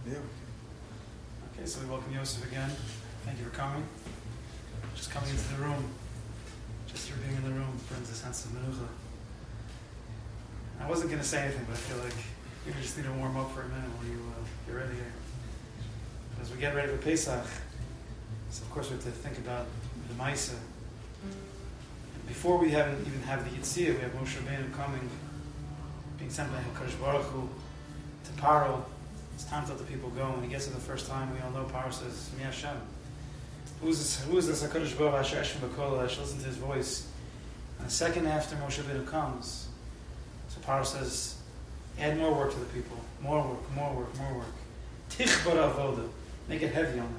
Yeah. Okay, so we welcome Yosef again. Thank you for coming. Just coming into the room, just your being in the room brings a sense of menucha. I wasn't going to say anything, but I feel like you just need to warm up for a minute when you're ready here. As we get ready for Pesach, so of course we have to think about the Maisa. Before we even have the Yitzhak, we have Moshe Rabbeinu coming, being sent by HaKadosh Baruch Hu to Paro. It's time to let the people go. When he gets there the first time, we all know Paro says, Mi Hashem. Who is this HaKadosh Baruch Hu Asher Eshem B'Kol? I should listen to his voice. And the second after Moshe Rabbeinu comes, so Paro says, add more work to the people. More work, more work, more work. Tichbar avoda. Make it heavy on them.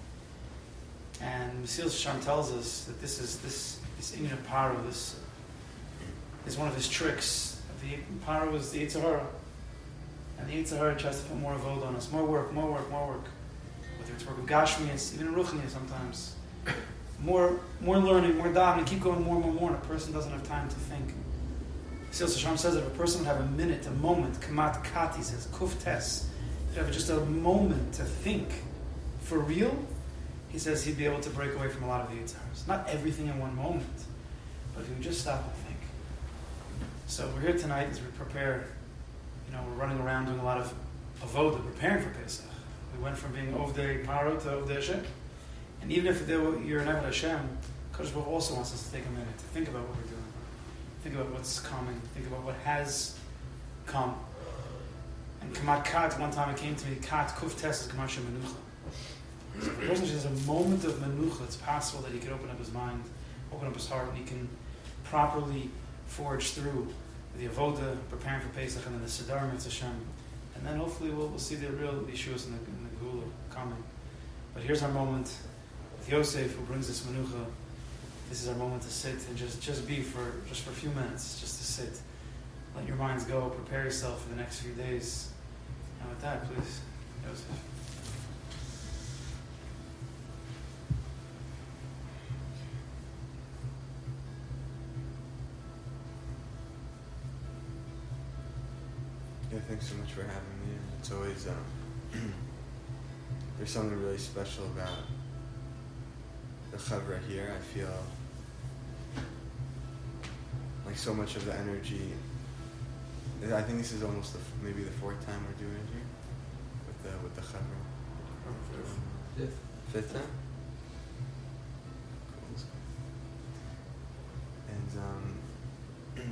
And Mesil Sham tells us that this Indian of Paro, this is one of his tricks. Paro is the Yetzer Hara. And the Yetzer Hara tries to put more avoda on us. More work, more work, more work. Whether it's work of Gashmias, even in Ruchnias sometimes. More learning, more davening, keep going more and more, and a person doesn't have time to think. Mesil Sham says that if a person would have a minute, a moment, kamat kat, he says, kuf tes, if you have just a moment to think for real, he says he'd be able to break away from a lot of the Yitzharas. Not everything in one moment, but if you would just stop and think. So we're here tonight as we prepare, we're running around doing a lot of avoda, preparing for Pesach. We went from being Ovdei Paro to Ovdei Hashem. And even if you're an Eved Hashem, Kodesh Baruch Hu also wants us to take a minute to think about what we're doing. Think about what's coming. Think about what has come. And Kamat Kat, one time it came to me, Kat Kuf Tes is Kamat Shem Menucha. So if a person has a moment of menucha, it's possible that he can open up his mind, open up his heart, and he can properly forge through the avoda, preparing for Pesach, and then the Siddur Mitzvah Hashem. And then hopefully we'll see the real Yeshuas in the Gula coming. But here's our moment with Yosef, who brings this menucha. This is our moment to sit and just be for a few minutes, just to sit. Let your minds go, prepare yourself for the next few days. And with that, please, Yosef. Yeah, thanks so much for having me. It's always there's something really special about the Chavra here. I feel like so much of the energy. I think this is almost maybe the fourth time we're doing it here with the Chavra. Fifth time. Cool. And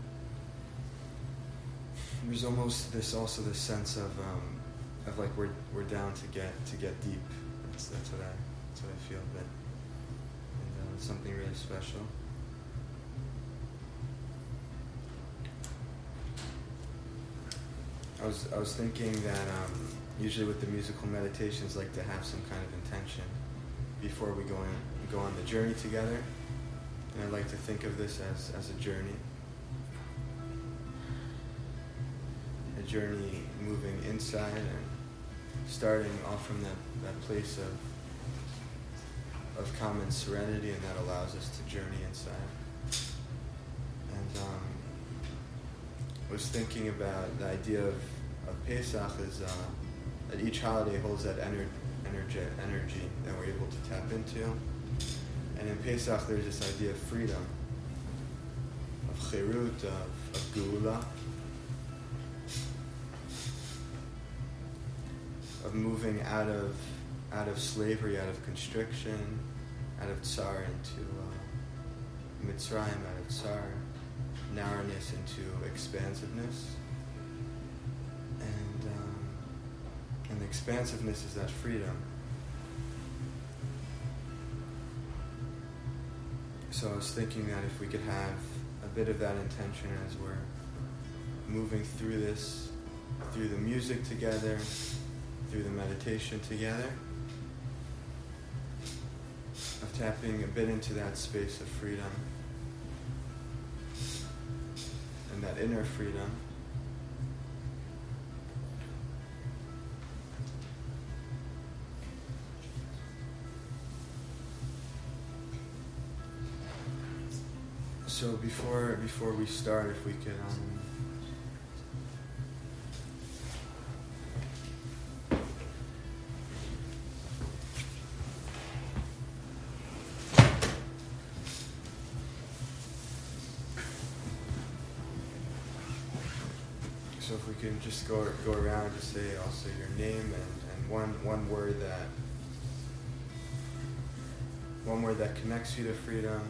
there's also this sense of like we're down to get deep. That's what I feel. But it's something really special. I was thinking that usually with the musical meditations, like to have some kind of intention before we go on the journey together, and I like to think of this as a journey. A journey moving inside and starting off from that place of common serenity, and that allows us to journey inside. And I was thinking about the idea of Pesach is that each holiday holds that energy that we're able to tap into. And in Pesach there's this idea of freedom, of chirut, of geula, of moving out of slavery, out of constriction, out of tsar into Mitzrayim, out of tsar, narrowness into expansiveness. And the expansiveness is that freedom. So I was thinking that if we could have a bit of that intention as we're moving through this, through the music together, through the meditation together, of tapping a bit into that space of freedom and that inner freedom. So before we start, if we could So if we can just go around and just say also your name and one word that connects you to freedom.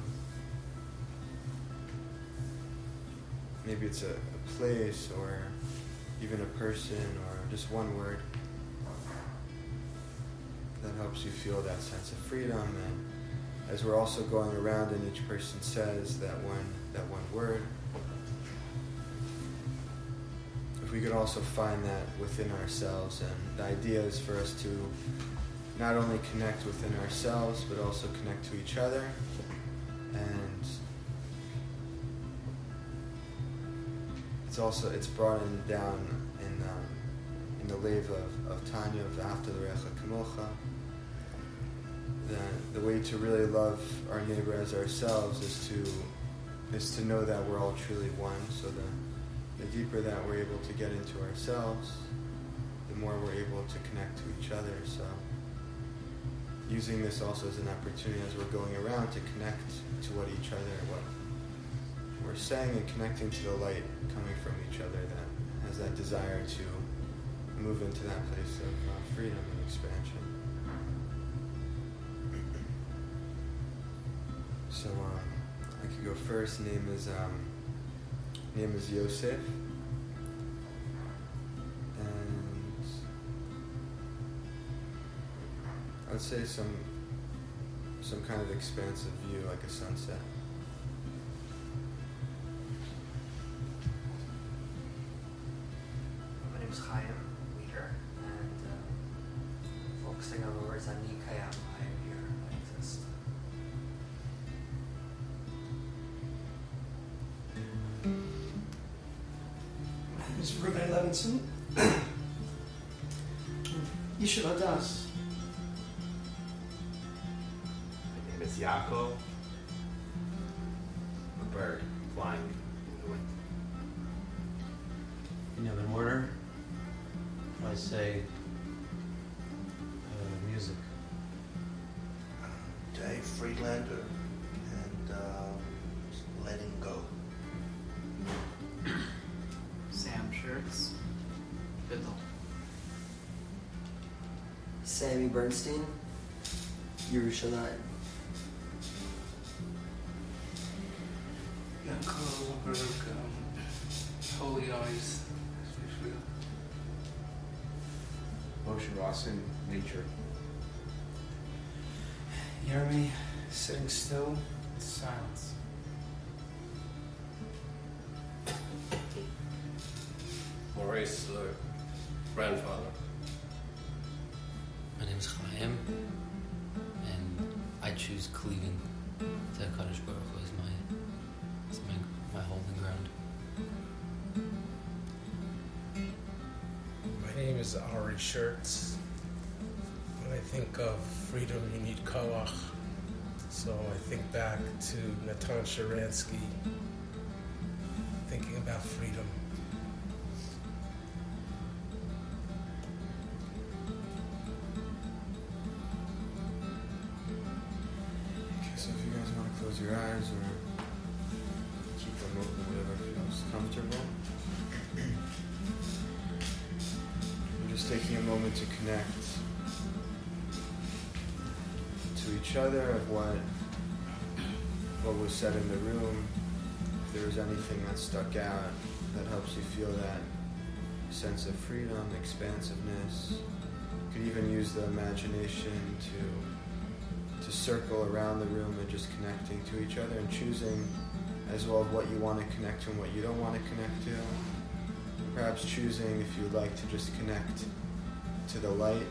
Maybe it's a place or even a person or just one word that helps you feel that sense of freedom. And as we're also going around and each person says that one word, if we could also find that within ourselves. And the idea is for us to not only connect within ourselves but also connect to each other. And it's brought down in the Lev of Tanya of V'ahavta l'reacha kamocha. The way to really love our neighbor as ourselves is to know that we're all truly one. So the deeper that we're able to get into ourselves, the more we're able to connect to each other. So using this also as an opportunity as we're going around to connect to what we're saying and connecting to the light coming from each other that has that desire to move into that place of freedom and expansion. So I could go first. Name is Yosef, and I'd say some kind of expansive view, like a sunset. My name is Chaim, leader, and focusing on the words Ani Kayam, I am here, I exist. My name is Ruben Levinson. Yishuv Hadas. My name is Yaakov. A bird flying in the wind. In order, I say music. Dave Friedlander and Letting Go. Sam Shirts, Fiddle. Sammy Bernstein, Yerushalayim. Yankov Baruch, Holy Eyes. Moshe Rawson, nature. Yermi, sitting still, silence. Maurice, grandfather. My name is Chaim, and I choose cleaving to Kadosh Baruch Hu as my holding ground. My name is Ari Schertz. When I think of freedom, you need koach. So I think back to Natan Sharansky, thinking about freedom. Okay, so if you guys want to close your eyes or keep them open, whatever feels comfortable. We're just taking a moment to connect to each other of what was said in the room. If there was anything that stuck out that helps you feel that sense of freedom, expansiveness. You could even use the imagination to circle around the room and just connecting to each other and choosing as well what you want to connect to and what you don't want to connect to. Perhaps choosing, if you'd like, to just connect to the light,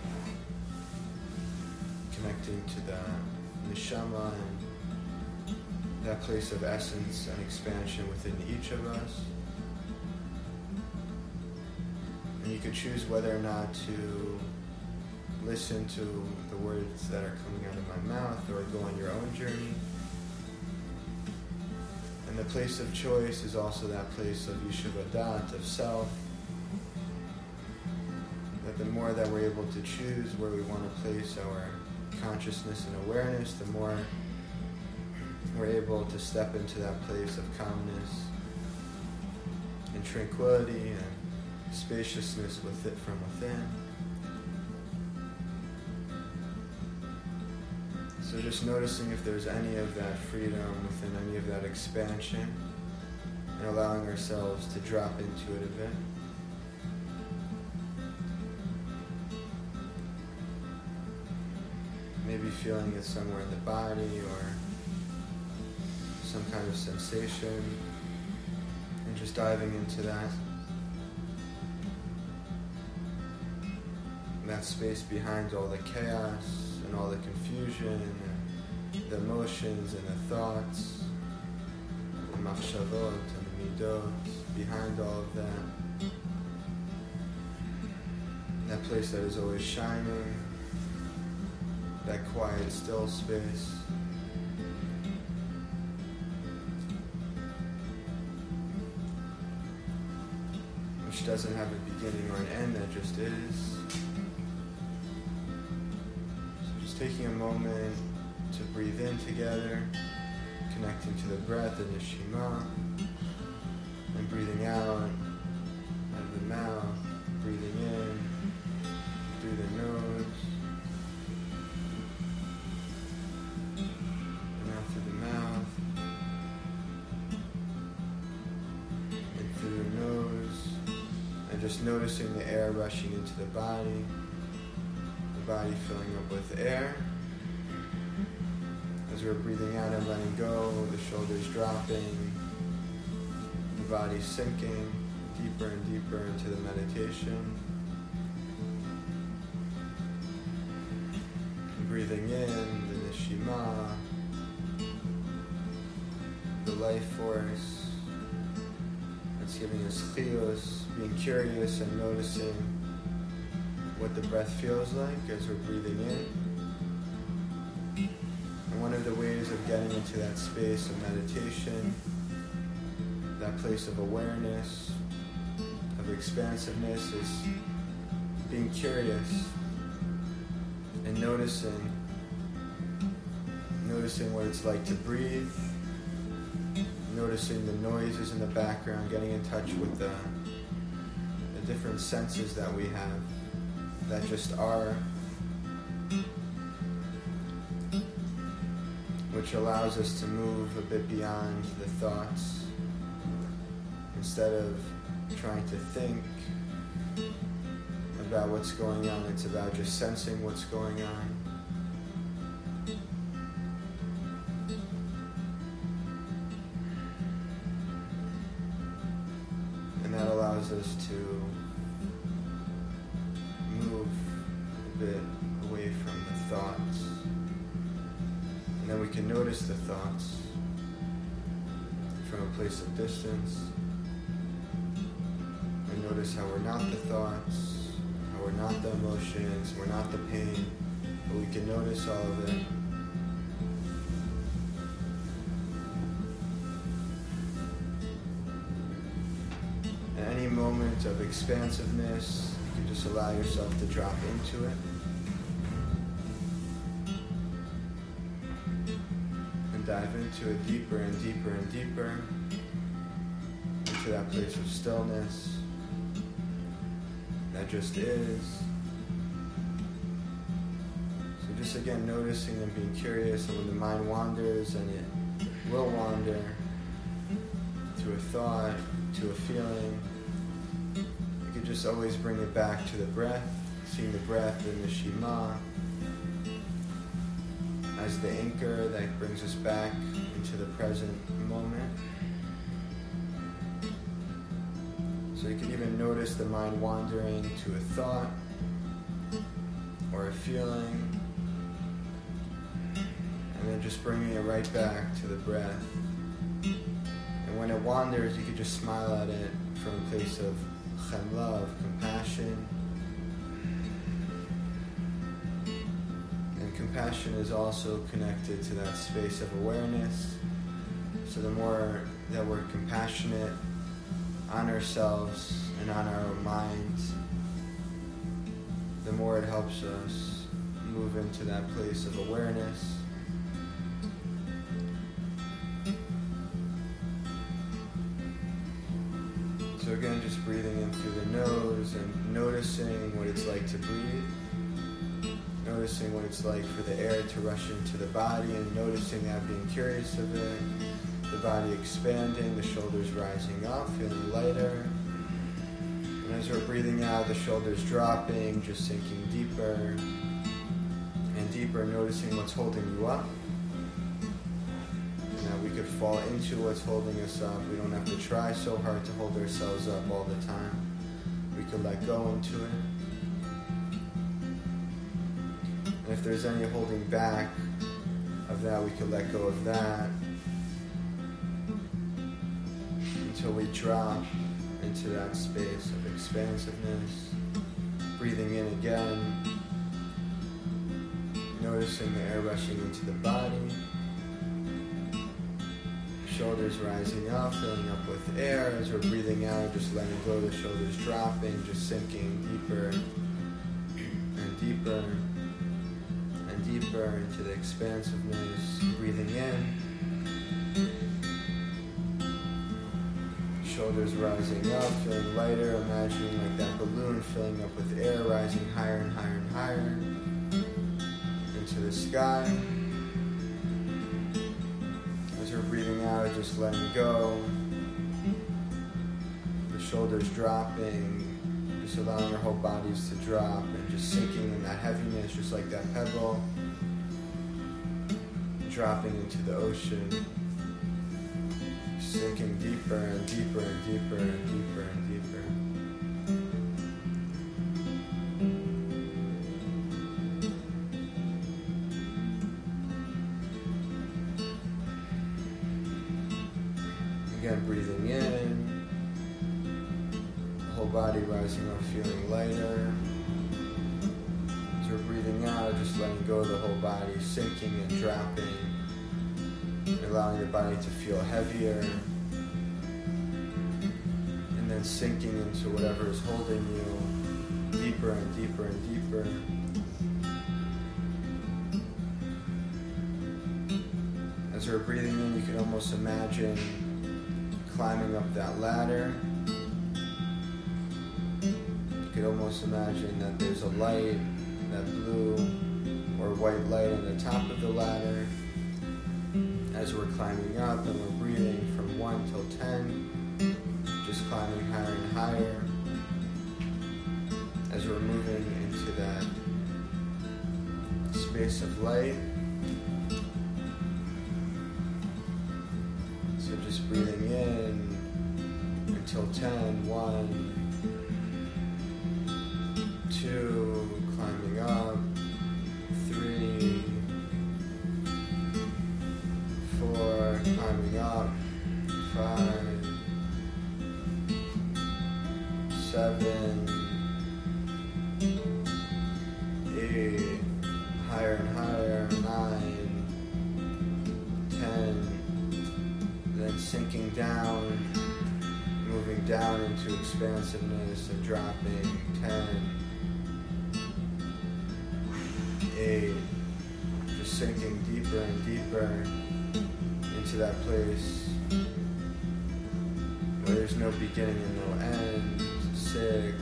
connecting to the neshama and that place of essence and expansion within each of us. And you could choose whether or not to listen to the words that are coming out of my mouth or go on your own journey. And the place of choice is also that place of Yishuv Hadat, of self. That the more that we're able to choose where we want to place our consciousness and awareness, the more we're able to step into that place of calmness and tranquility and spaciousness from within. So just noticing if there's any of that freedom within any of that expansion, and allowing ourselves to drop into it a bit. Maybe feeling it somewhere in the body or some kind of sensation, and just diving into that. That space behind all the chaos and all the confusion and the emotions and the thoughts, the machshavot and the midot, behind all of that. That place that is always shining, that quiet, still space. Which doesn't have a beginning or an end, that just is. Taking a moment to breathe in together, connecting to the breath in Neshima, and breathing out of the mouth, breathing in through the nose, and out through the mouth, and through the nose, and just noticing the air rushing into the body filling up with air. As we're breathing out and letting go, the shoulders dropping, the body sinking deeper and deeper into the meditation. And breathing in the Neshima, the life force that's giving us chiyus, being curious and noticing what the breath feels like as we're breathing in. And one of the ways of getting into that space of meditation, that place of awareness, of expansiveness, is being curious and noticing what it's like to breathe, noticing the noises in the background, getting in touch with the different senses that we have, that just are, which allows us to move a bit beyond the thoughts. Instead of trying to think about what's going on, it's about just sensing what's going on. And that allows us to move a bit away from the thoughts, and then we can notice the thoughts from a place of distance, and notice how we're not the thoughts, how we're not the emotions, we're not the pain, but we can notice all of it. At any moment of expansiveness, you just allow yourself to drop into it. And dive into it deeper and deeper and deeper, into that place of stillness that just is. So just again noticing and being curious, and when the mind wanders, and it will wander to a thought, to a feeling, you could just always bring it back to the breath, seeing the breath in the Neshima as the anchor that brings us back into the present moment. So you can even notice the mind wandering to a thought or a feeling, and then just bringing it right back to the breath. And when it wanders, you could just smile at it from a place of chemla, of compassion. And compassion is also connected to that space of awareness. So the more that we're compassionate on ourselves and on our own minds, the more it helps us move into that place of awareness. So again, just breathing in through the nose, noticing what it's like to breathe, noticing what it's like for the air to rush into the body, and noticing that, being curious of it, the body expanding, the shoulders rising up, feeling lighter. And as we're breathing out, the shoulders dropping, just sinking deeper and deeper, noticing what's holding you up. And that we could fall into what's holding us up. We don't have to try so hard to hold ourselves up all the time. We could let go into it. And if there's any holding back of that, we could let go of that until we drop into that space of expansiveness. Breathing in again, noticing the air rushing into the body, shoulders rising up, filling up with air. As we're breathing out, just letting go, the shoulders dropping, just sinking deeper and deeper and deeper into the expansiveness. Breathing in, shoulders rising up, feeling lighter, imagining like that balloon filling up with air, rising higher and higher and higher into the sky. As we're breathing out, just letting go, the shoulders dropping, just allowing our whole bodies to drop and just sinking in that heaviness, just like that pebble dropping into the ocean, sinking deeper and deeper and deeper and deeper and deeper. Again, breathing in, the whole body rising up, feeling lighter. As we're breathing out, just letting go of the whole body, sinking and dropping, allowing the body to feel heavier, and then sinking into whatever is holding you, deeper and deeper and deeper. As we're breathing in, you can almost imagine climbing up that ladder. You could almost imagine that there's a light, that blue or white light on the top of the ladder. As we're climbing up and we're breathing from 1 till 10, just climbing higher and higher. As we're moving into that space of light. So just breathing in until 10, 1, 2, climbing up, 3, 4, climbing up, 5, 7, 8, higher and higher, 9, 10, then sinking down, moving down into expansiveness and dropping, 10, 8, just sinking deeper and deeper into that place where there's no beginning and no end. 6,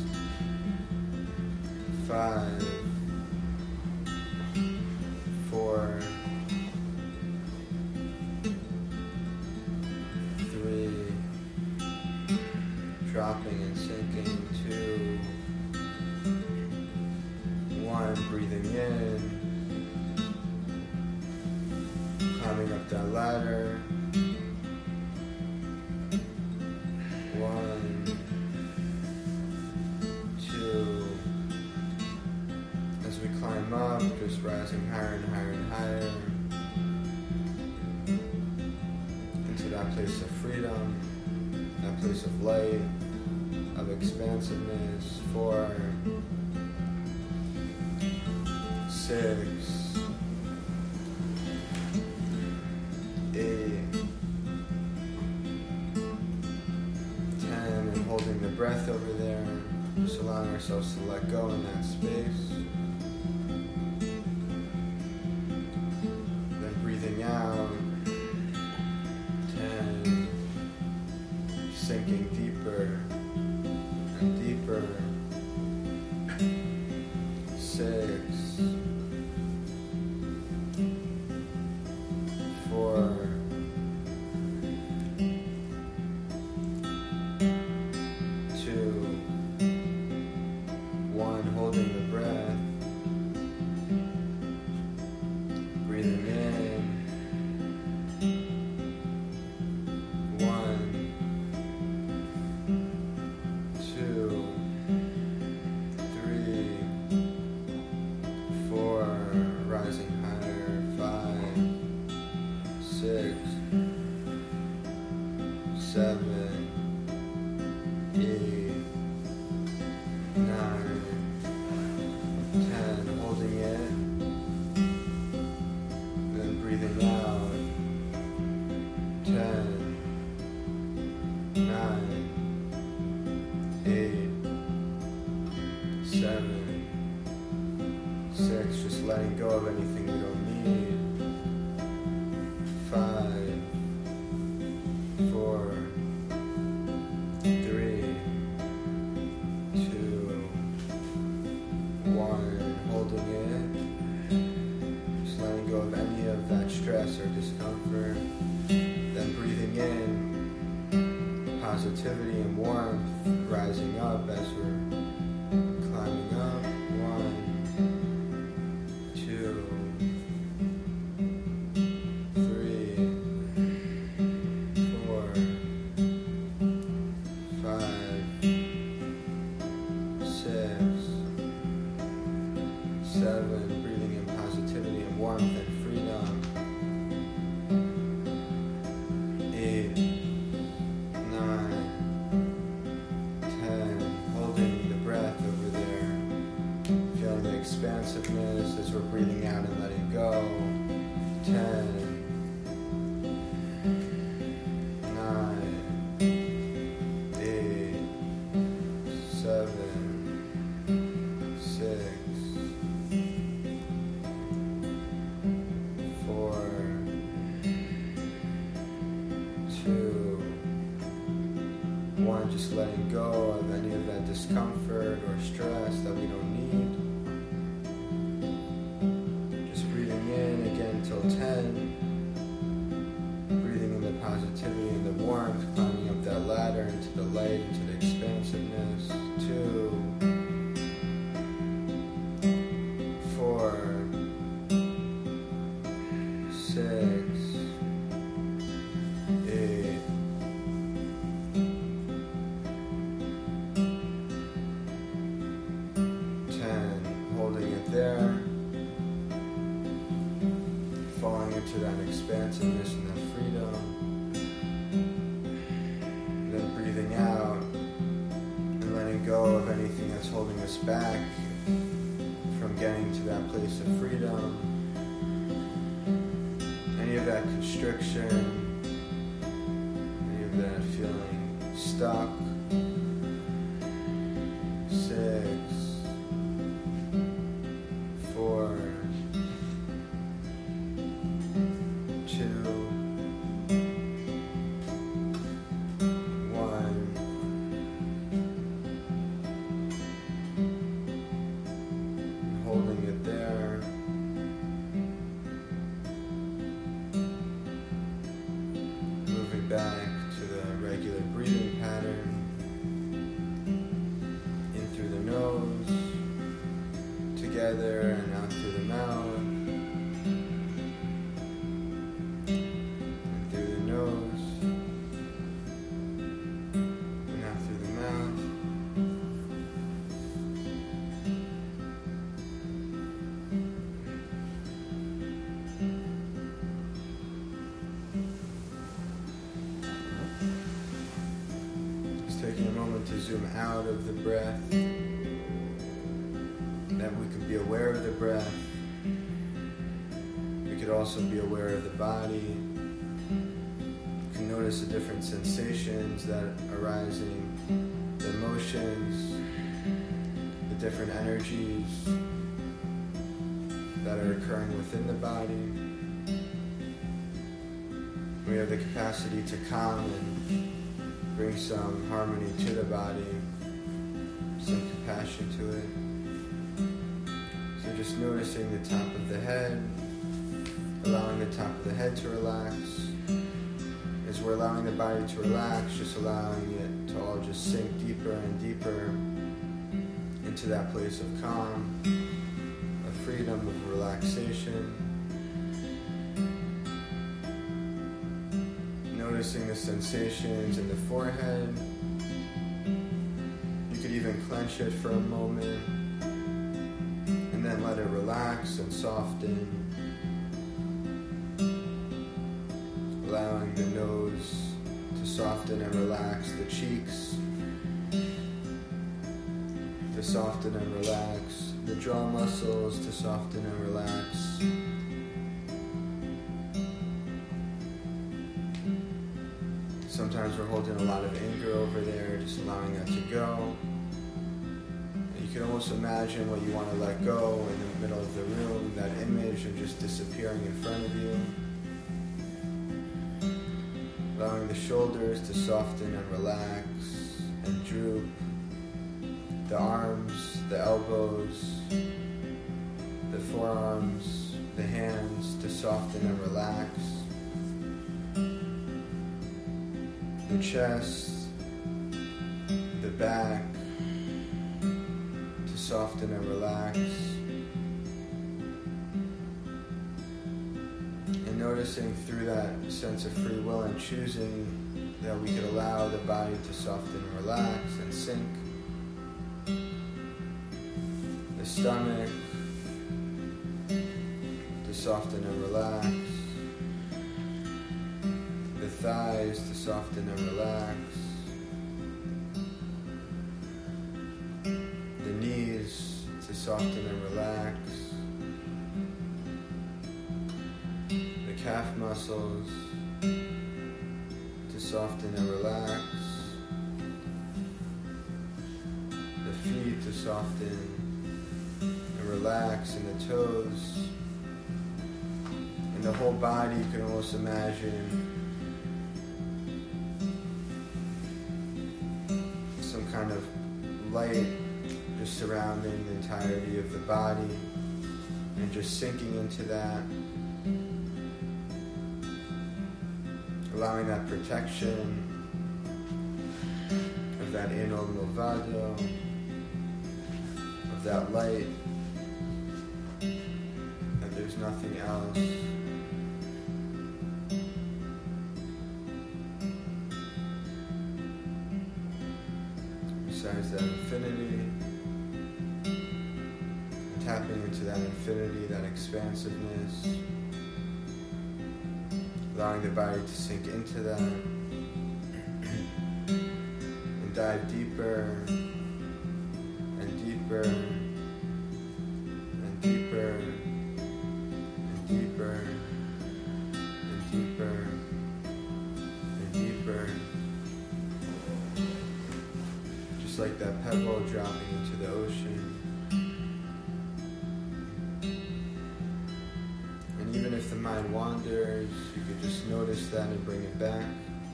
5, 4, 3, dropping and sinking, 2, 1, breathing in, climbing up that ladder, 1, 2, as we climb up, just rising higher and higher and higher into that place of freedom, that place of light, of expansiveness. 4, 6, 8, 10, and holding the breath over there, just allowing ourselves to let go in that space. Then breathing out, 10, sinking deeper and deeper holding the breath. Breathing in. 1, 2, 3, 4, rising higher, 5, 6, 7, 8, 9, 10, holding it, then breathing out, 10, 9, 8, 7, 6, just letting go of anything we don't need, 5, 4, 3, 2, 1, holding it, just letting go of any of that stress or discomfort, then breathing in, positivity and warmth rising up as we're climbing up, 1, 2, 3, 4, 5, 6, 7, breathing in positivity and warmth and freedom, 8, 9, 10, holding the breath over there, feeling the expansiveness as we're breathing out and letting go, 10, 9, 8, 7, 6, 4, 2, 1, just letting go of any of that discomfort or stress that we don't need. Just breathing in again till 10. Breathing in the positivity and the warmth, climbing up that ladder into the light, into the expansiveness. 2, 4, 6, 8, 10, holding it there, falling into that expansiveness and that freedom, then breathing out and letting go of anything that's holding us back from getting to that place of freedom, any of that constriction, any of that feeling stuck. 6, 4, 2, 1. Holding it there. Moving back to the regular breathing pattern. In through the nose, together and out through the mouth. In through the nose, and out through the mouth. Just taking a moment to zoom out of the breath, that we could be aware of the breath. We could also be aware of the body. You can notice the different sensations that are arising, the emotions, the different energies that are occurring within the body. We have the capacity to calm and bring some harmony to the body, some compassion to it. So just noticing the top of the head, allowing the top of the head to relax. As we're allowing the body to relax, just allowing it to all just sink deeper and deeper into that place of calm, of freedom, of relaxation. Noticing the sensations in the forehead. You could even clench it for a moment and then let it relax and soften. Allowing the nose to soften and relax, the cheeks to soften and relax, the jaw muscles to soften and relax. Sometimes we're holding a lot of anger over there, just allowing that to go. And you can almost imagine what you want to let go in the middle of the room, that image of just disappearing in front of you. Allowing the shoulders to soften and relax and droop. The arms, the elbows, the forearms, the hands to soften and relax. The chest, the back to soften and relax. And noticing through that sense of free will and choosing that we could allow the body to soften and relax and sink. The stomach to soften and relax. The thighs to soften and relax. The knees to soften and relax. The calf muscles to soften and relax. The feet to soften and relax, and the toes. And the whole body, you can almost imagine some kind of light just surrounding the entirety of the body and just sinking into that, allowing that protection of that Enol Milvado, of that light, that there's nothing else. Besides that infinity, and tapping into that infinity, that expansiveness, allowing the body to sink into that and dive deeper and deeper and deeper and deeper and deeper and deeper. Just like that pebble dropping into the ocean. And even if the mind wanders, you could just notice that and bring it back.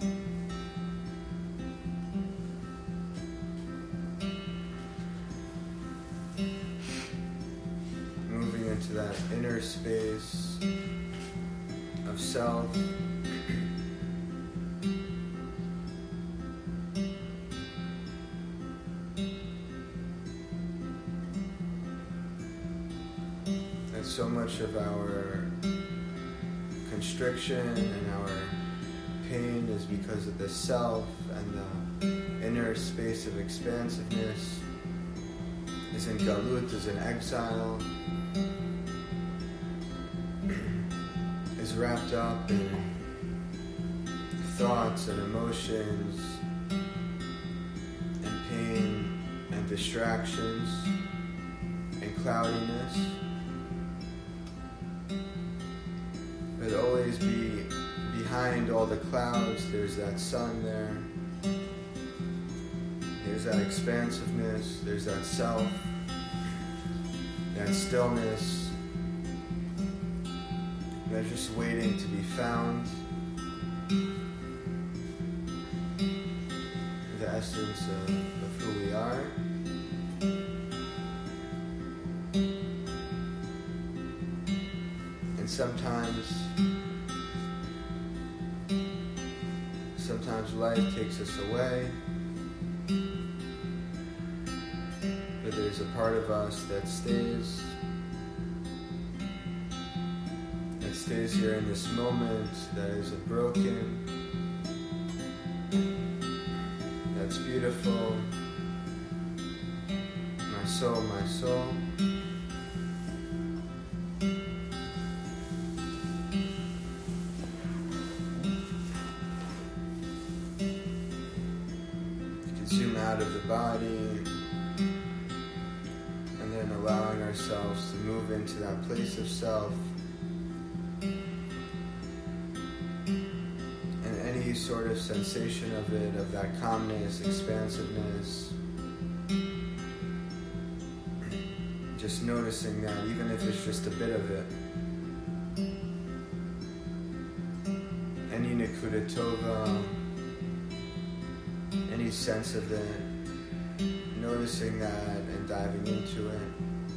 Moving into that inner space of self. So much of our constriction and our pain is because of the self, and the inner space of expansiveness is in galut, is in exile, is wrapped up in thoughts and emotions and pain and distractions and cloudiness. But always be behind all the clouds, there's that sun there. There's that expansiveness, there's that self, that stillness. They're just waiting to be found. The essence of who we are. And sometimes life takes us away. But there's a part of us that stays here in this moment, that isn't broken, that's beautiful. My soul, my soul. You can zoom out of the body and then allowing ourselves to move into that place of self. Any sort of sensation of it, of that calmness, expansiveness. Just noticing that, even if it's just a bit of it. Any Nakuda Tova, any sense of it, noticing that and diving into it.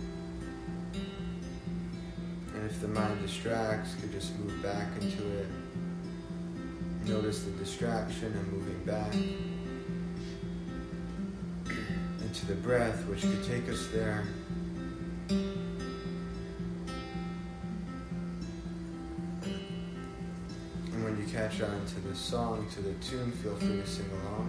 And if the mind distracts, could just move back into it. Notice the distraction and moving back into the breath, which could take us there. And when you catch on to the song, to the tune, feel free to sing along.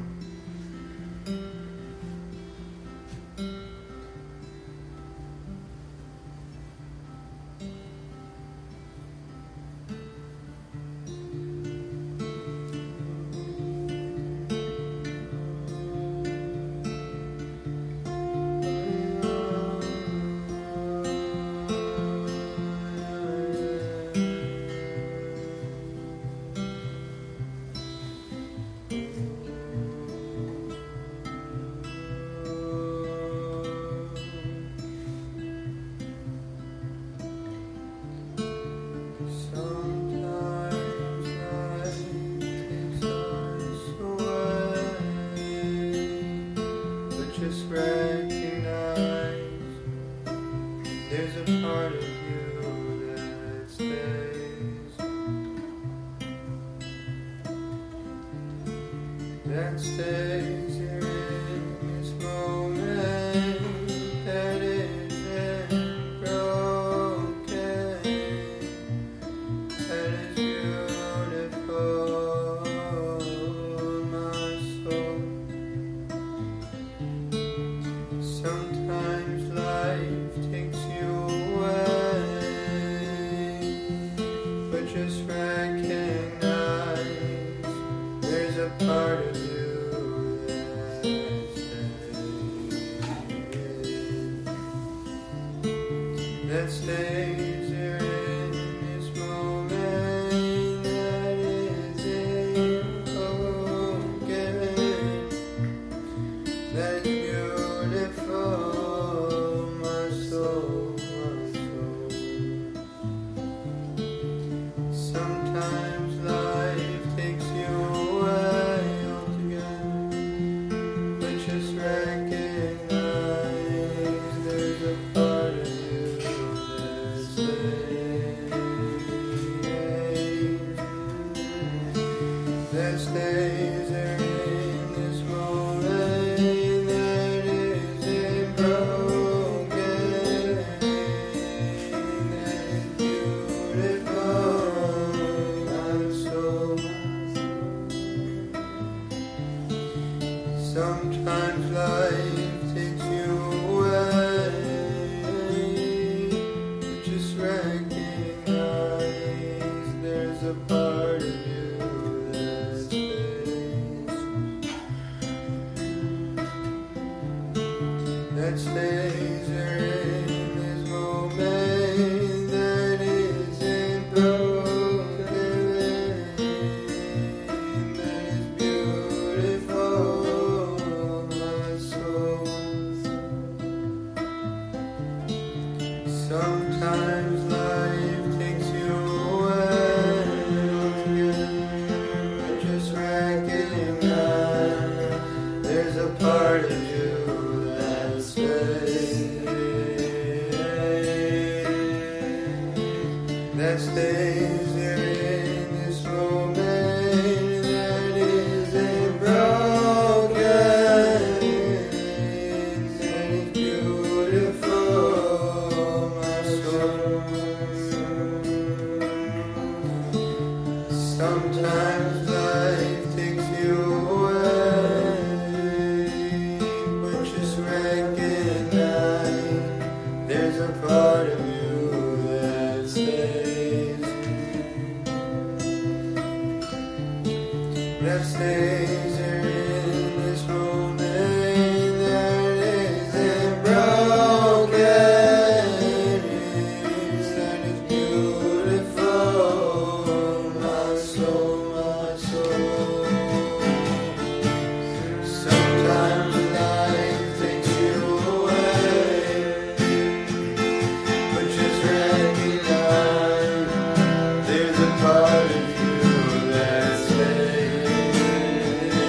That stays here in this moment, that isn't broken, that is beautiful, my soul. Sometimes life takes you away, but just recognize there's a part of that stays here in this moment, that isn't broken, that is beautiful, my soul, my soul. Sometimes life takes you away altogether, but just recognize there's a part of that stays there in this moment, that isn't broken, that is beautiful, my soul. Sometimes life takes you away, but just recognize there's a part of you that stays there in this moment, that isn't broken, that is beautiful, my soul. Sometimes life takes you away altogether, but just recognize there's a part of you that stays there in this moment, that isn't broken, that is beautiful. a part of you that stays. That stays here in this moment that isn't broken. That is beautiful, my soul, my soul. Sometimes life takes you away, but just recognize there's a part of you that stays.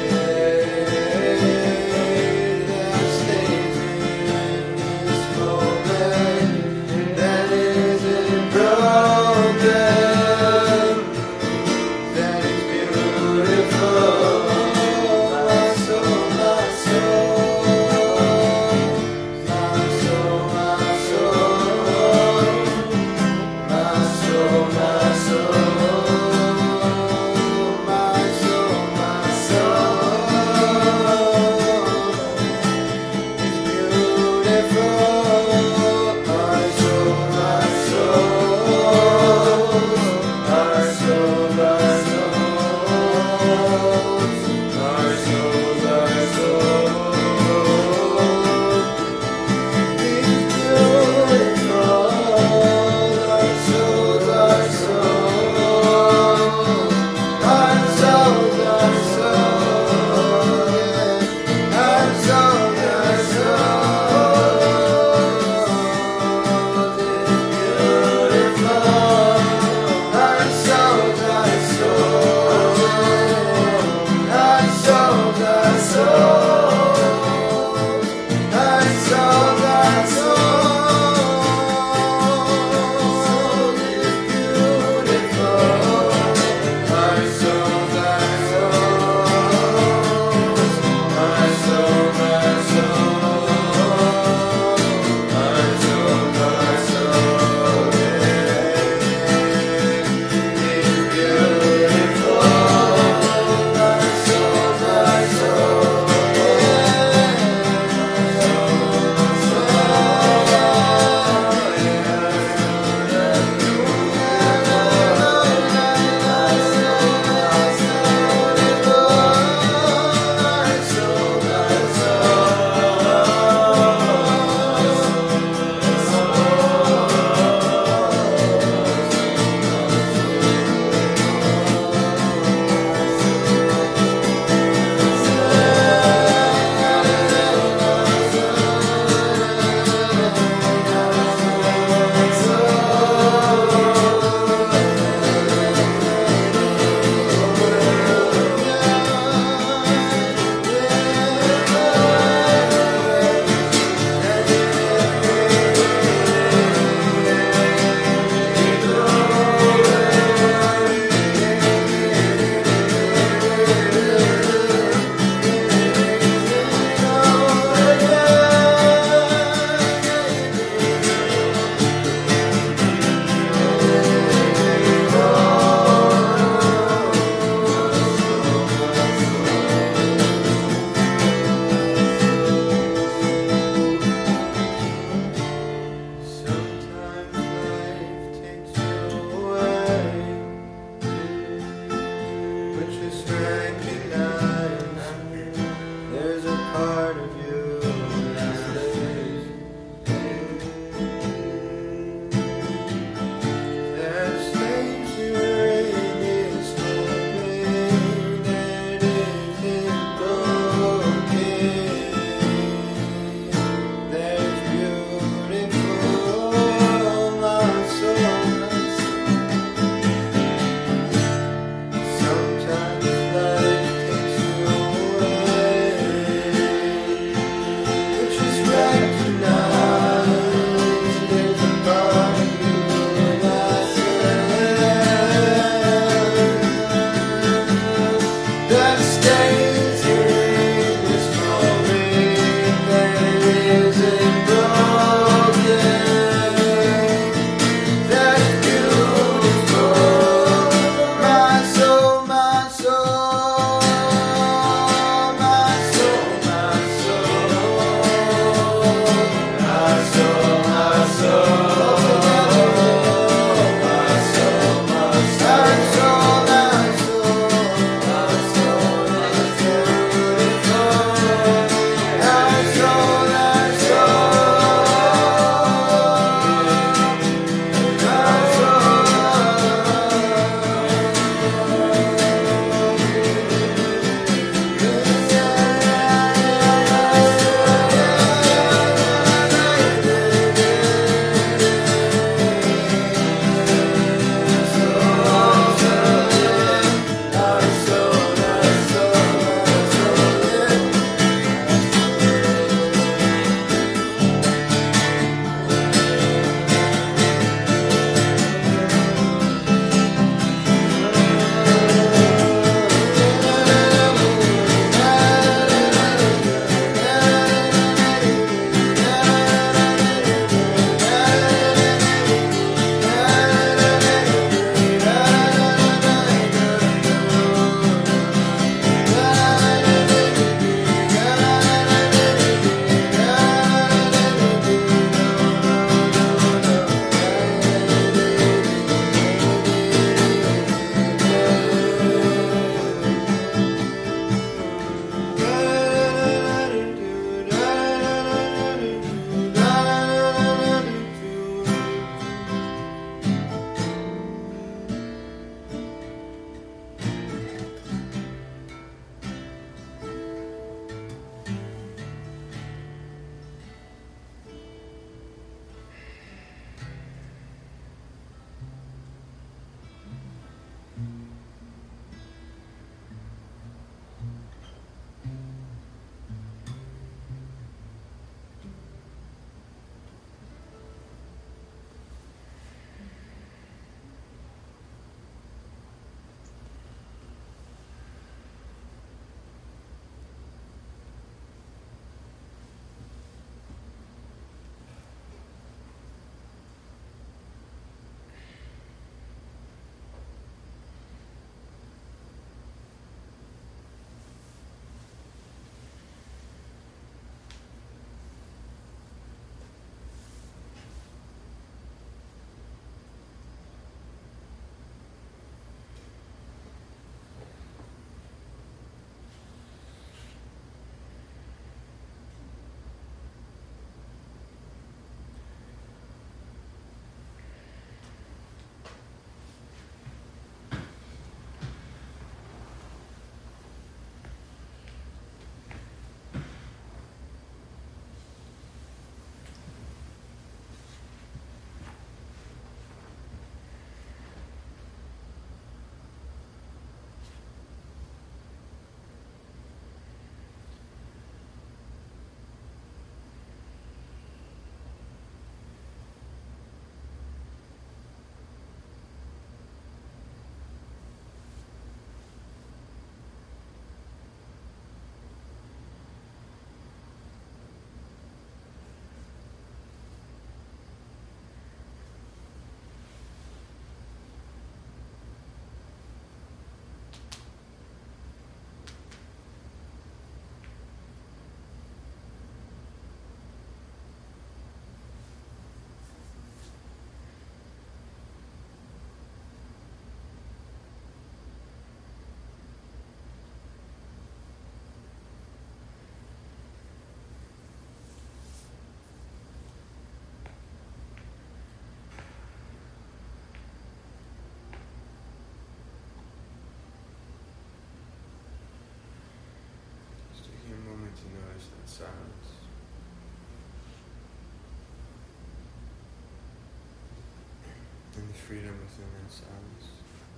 and the freedom within that silence.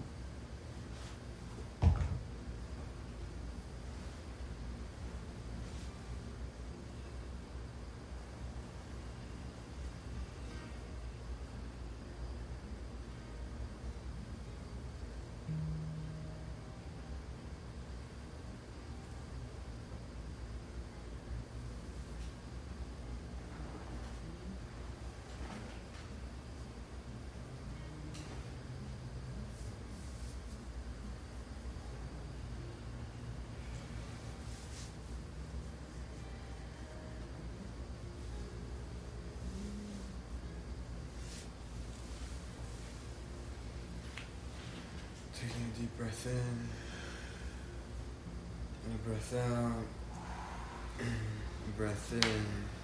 Taking a deep breath in and a breath out, breath in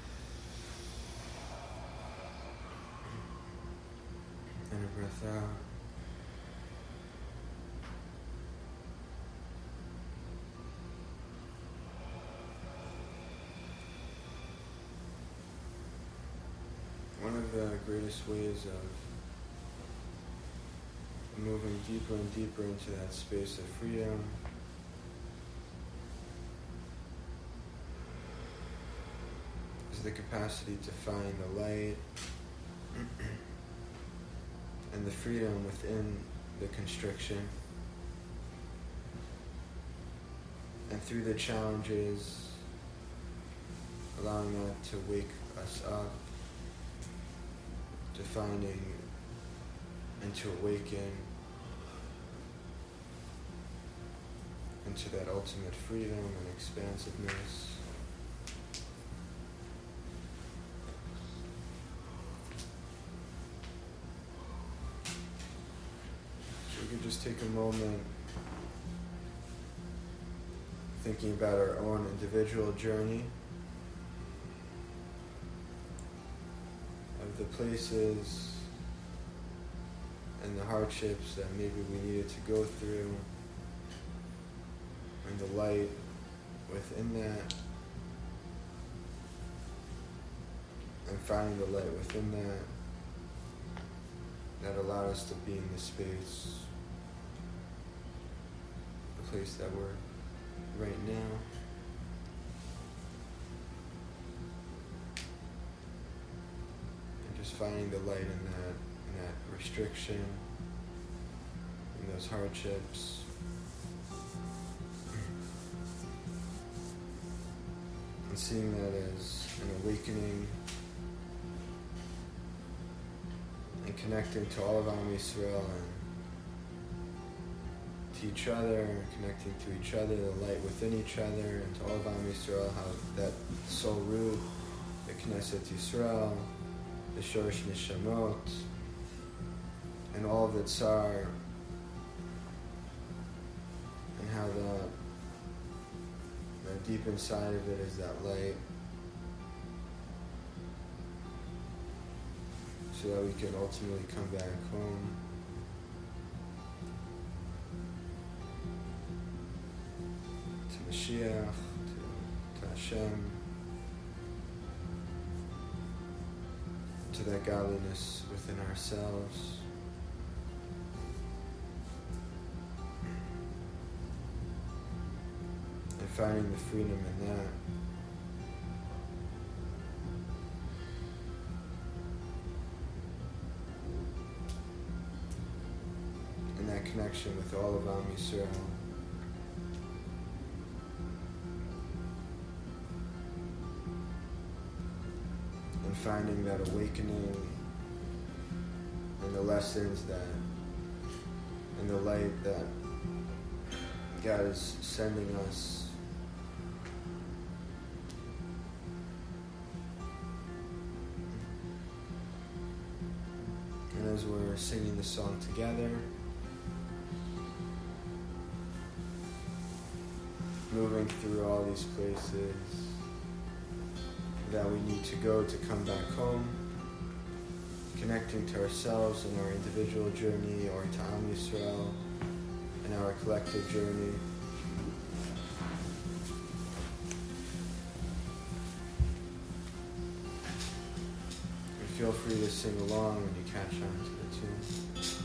and a breath out. One of the greatest ways of moving deeper and deeper into that space of freedom is the capacity to find the light and the freedom within the constriction, and through the challenges, allowing that to wake us up to finding and to awaken into that ultimate freedom and expansiveness. So we could just take a moment thinking about our own individual journey of the places and the hardships that maybe we needed to go through, and the light within that, and finding the light within that allowed us to be in the space, the place that we're right now. And just finding the light in that restriction, in those hardships. And seeing that as an awakening and connecting to all of Am Yisrael and to each other, and connecting to each other, the light within each other, and to all of Am Yisrael, how that soul root, the Knesset Yisrael, the Shorosh Neshamot, and all of the Tsar, and how the deep inside of it is that light, so that we can ultimately come back home. To Mashiach, to Hashem, to that godliness within ourselves. And finding the freedom in that. And that connection with all of Am Yisrael. And finding that awakening and the lessons that, and the light that God is sending us. And as we're singing the song together, moving through all these places that we need to go to come back home, connecting to ourselves and our individual journey, or to Am Yisrael and our collective journey. We feel free to sing along when you catch on to the tune.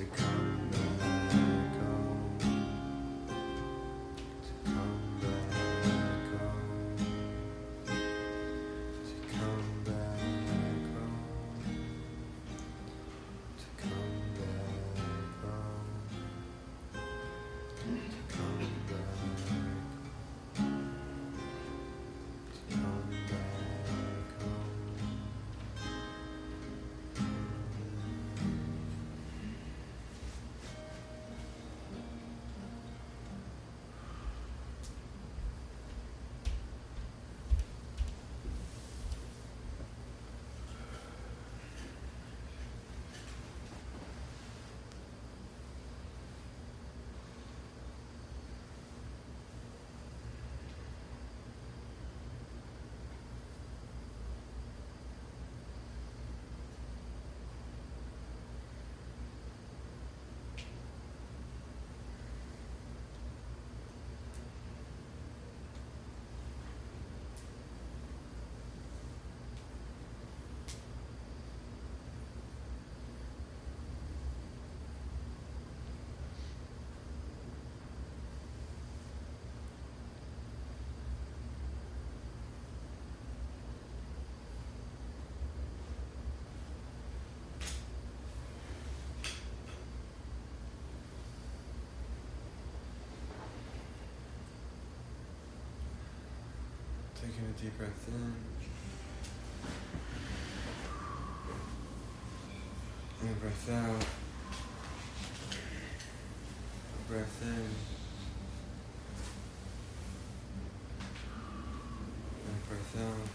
come back home, to come back home, to come back home, to come back home, to come back, to come back home. Taking a deep breath in. And a breath out. A breath in. And a breath out.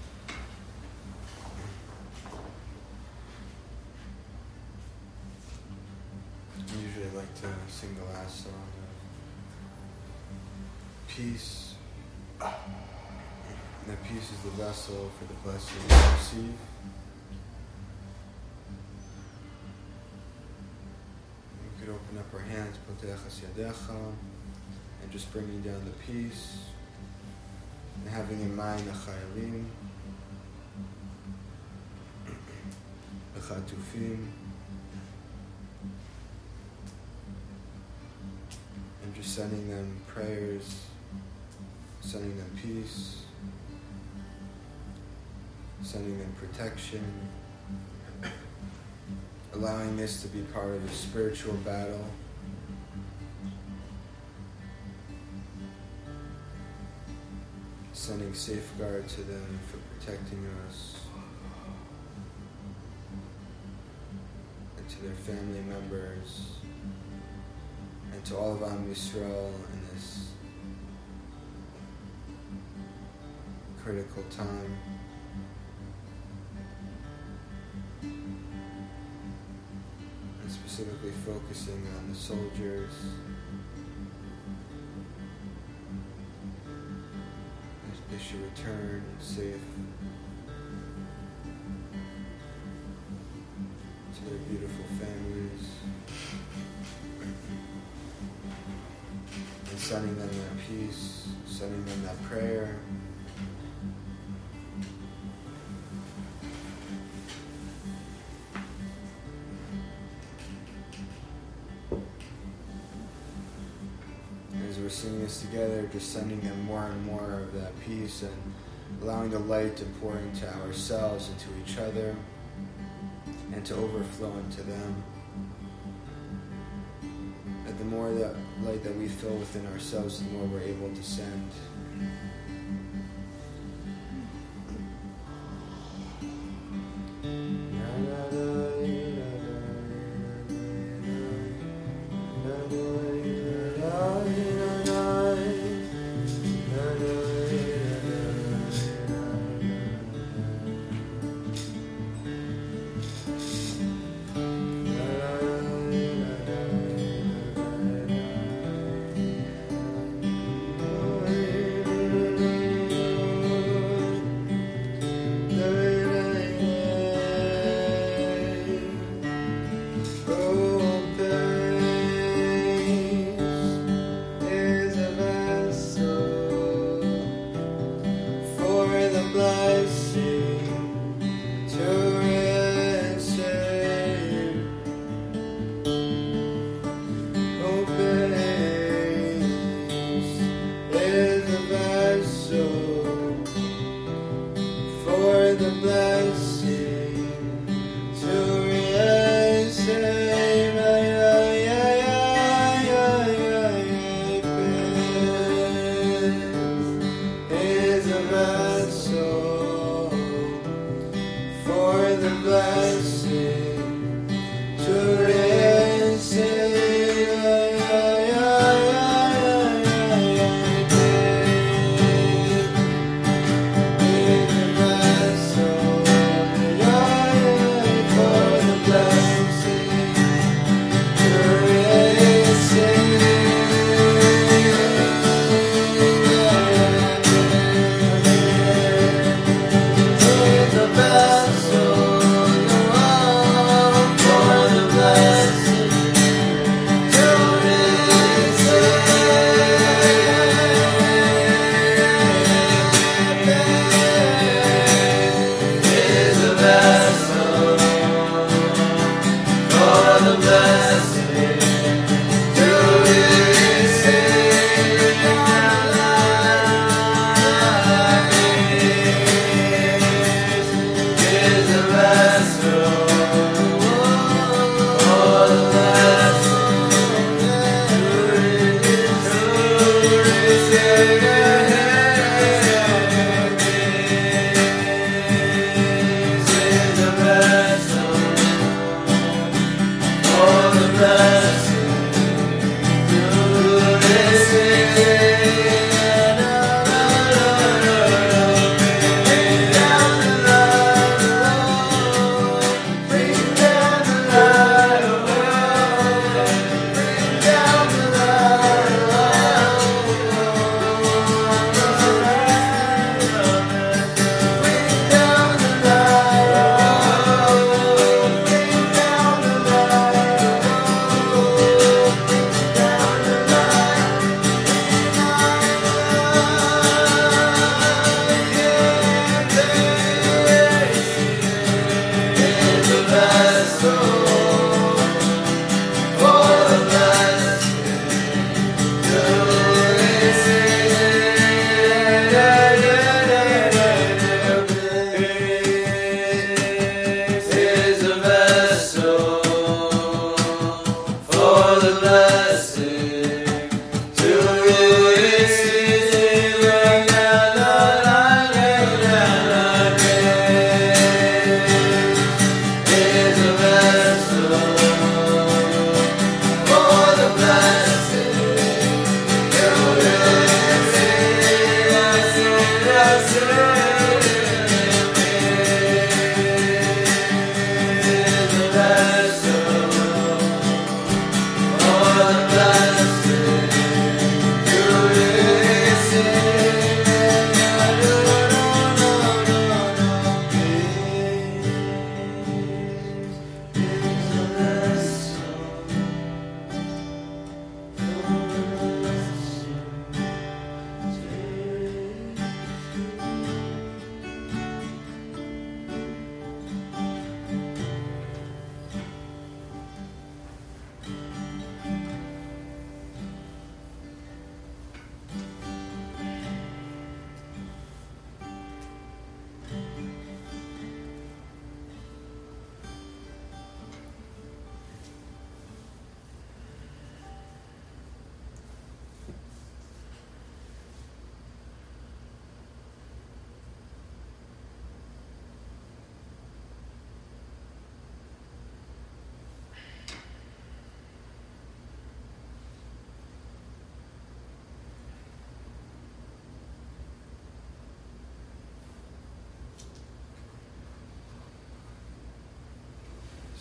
I usually like to sing the last song of peace. And that peace is the vessel for the blessing we receive. We could open up our hands, Potechas Yadecha, and just bringing down the peace, and having in mind the Chayalim, the Chatufim, and just sending them prayers, sending them peace, sending them protection, allowing this to be part of a spiritual battle. Sending safeguard to them for protecting us and to their family members and to all of Am Yisrael in this critical time. And specifically focusing on the soldiers, as they should return safe to their beautiful families, and sending them that peace, sending them that prayer. As we're singing this together, just sending them more and more of that peace and allowing the light to pour into ourselves, into each other, and to overflow into them. And the more that light that we fill within ourselves, the more we're able to send. Hey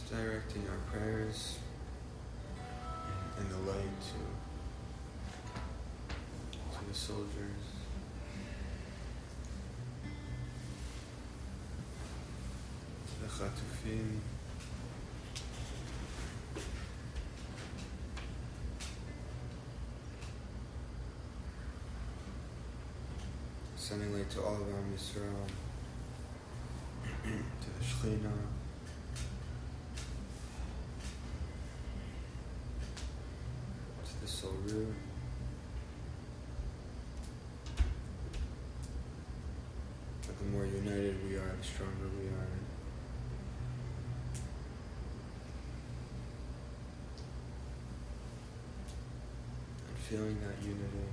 directing our prayers and the light to the soldiers. To the Chatufim. Sending light to all of Am Yisrael, to the Shekhinah, to the Soul Root, but the more united we are, the stronger we are. And feeling that unity.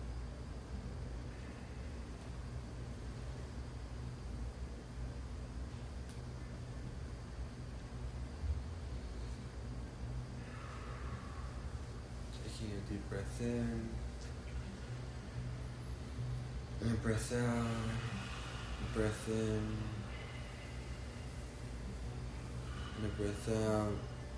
Taking a deep breath in, and a breath out, a breath in, and a breath out.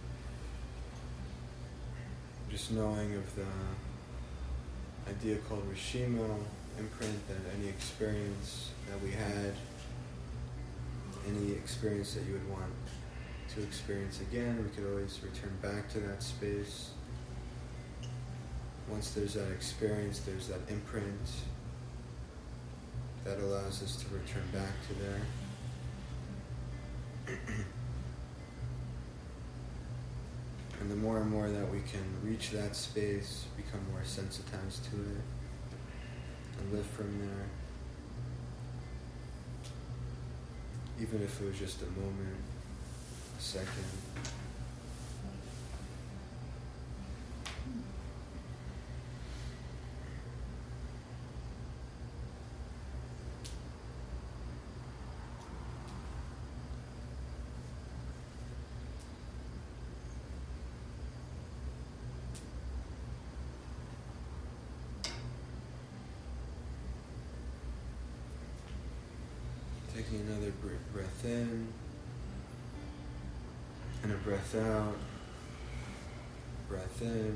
Just knowing of the idea called Rishima, imprint, that any experience that we had, any experience that you would want to experience again, we could always return back to that space. Once there's that experience, there's that imprint that allows us to return back to there. And the more and more that we can reach that space, become more sensitized to it, and live from there. Even if it was just a moment, a second. Taking another breath in, and a breath out, breath in,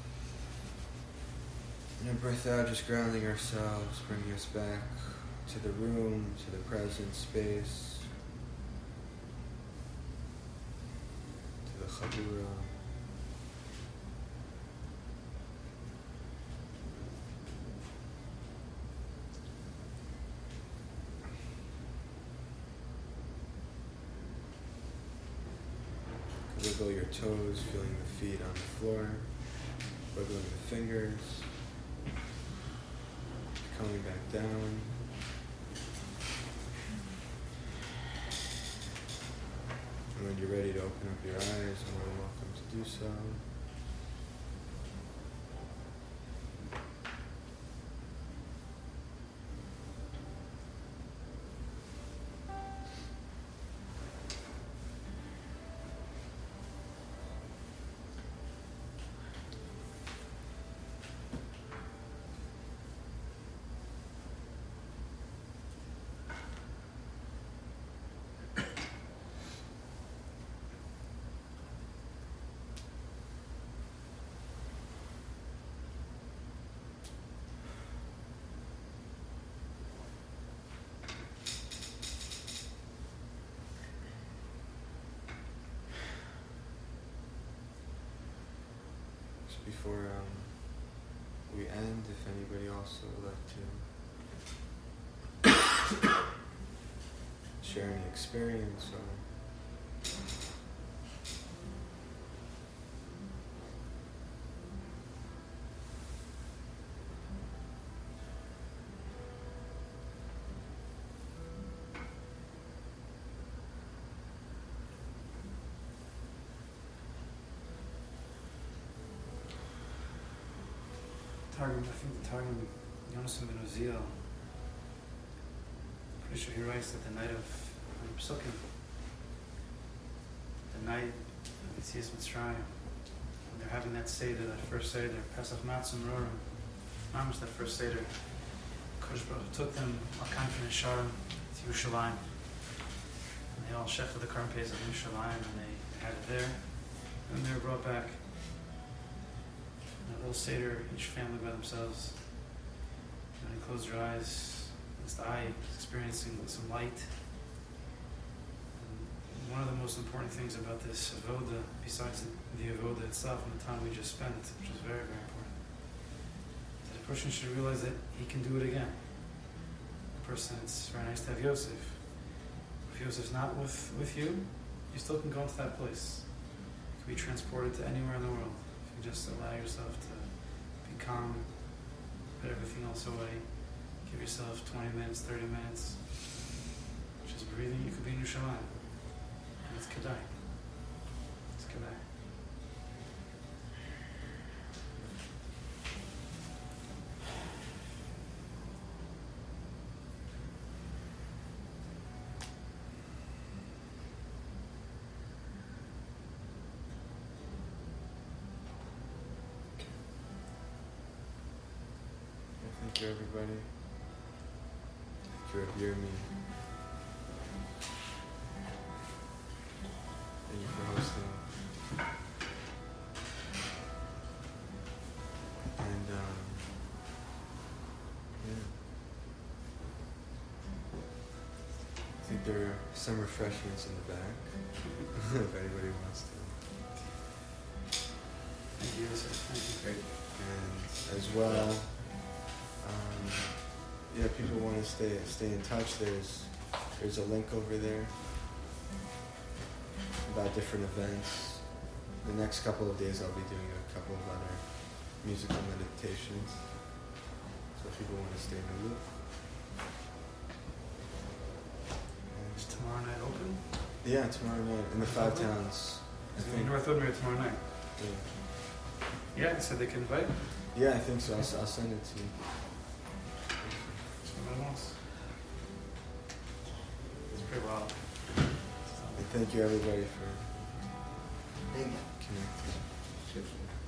and a breath out, just grounding ourselves, bringing us back to the room, to the present space, to the Chabura. Wiggle your toes, feeling the feet on the floor, wiggling the fingers, coming back down. And when you're ready to open up your eyes, you're more than welcome to do so. Before we end, if anybody also would like to share any experience or I think the Targum, Yonasan ben Uziel, pretty sure he writes that the night of Psukim, the night of Yetzias Mitzrayim, when they're having that Seder, that first Seder, Pesach Matzah Merorim, Mamash, that first Seder, Kodesh Baruch Hu took them Akan from Yesharim to Yerushalayim, and they all shechted the Karm Pesach in Yerushalayim, and they had it there. And they were brought back. A little Seder, each family by themselves. And you close your eyes, it's the eye experiencing some light. And one of the most important things about this avoda, besides the avoda itself and the time we just spent, which is very, very important, is that a person should realize that he can do it again. A person, it's very nice to have Yosef. If Yosef's not with you, you still can go into that place. You can be transported to anywhere in the world. If you just allow yourself to be calm, put everything else away, give yourself 20 minutes, 30 minutes, just breathing, you could be in Yerushalayim. And it's Kedai. It's Kedai. Thank you, everybody. Thank you, Yirmi. Thank you for hosting. And, yeah. I think there are some refreshments in the back, if anybody wants to. Thank you, Yosef. Thank you. Great. And as well, yeah, people want to stay in touch. There's a link over there about different events. The next couple of days I'll be doing a couple of other musical meditations. So if people want to stay in the loop. Is tomorrow night open? Yeah, tomorrow night in the Five Towns. Is it in North Woodbury tomorrow night? Yeah. Yeah, they said they can invite? Yeah, I think so. I'll send it to you. Somebody else. It's pretty wild. And thank you everybody for Thank you. connecting.